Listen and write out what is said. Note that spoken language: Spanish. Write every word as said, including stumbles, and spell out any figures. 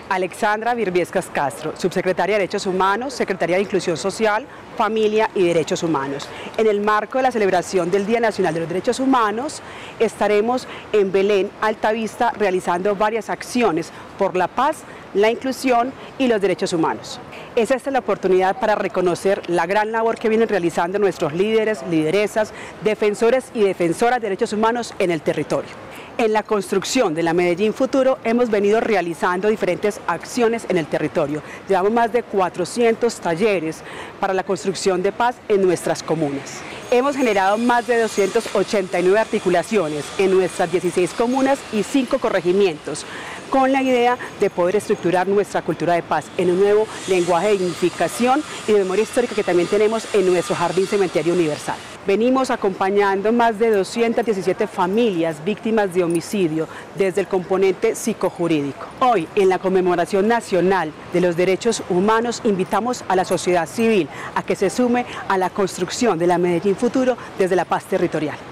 Alexandra Virviescas Castro, subsecretaria de Derechos Humanos, secretaria de Inclusión Social, Familia y Derechos Humanos. En el marco de la celebración del Día Nacional de los Derechos Humanos, estaremos en Belén, Altavista, realizando varias acciones por la paz, la inclusión y los derechos humanos. Es esta la oportunidad para reconocer la gran labor que vienen realizando nuestros líderes, lideresas, defensores y defensoras de derechos humanos en el territorio. En la construcción de la Medellín Futuro hemos venido realizando diferentes acciones en el territorio. Llevamos más de cuatrocientos talleres para la construcción de paz en nuestras comunas. Hemos generado más de doscientas ochenta y nueve articulaciones en nuestras dieciséis comunas y cinco corregimientos, con la idea de poder estructurar nuestra cultura de paz en un nuevo lenguaje de dignificación y de memoria histórica que también tenemos en nuestro Jardín Cementerio Universal. Venimos acompañando más de doscientas diecisiete familias víctimas de homicidio desde el componente psicojurídico. Hoy, en la conmemoración nacional de los derechos humanos, invitamos a la sociedad civil a que se sume a la construcción de la Medellín Futuro desde la paz territorial.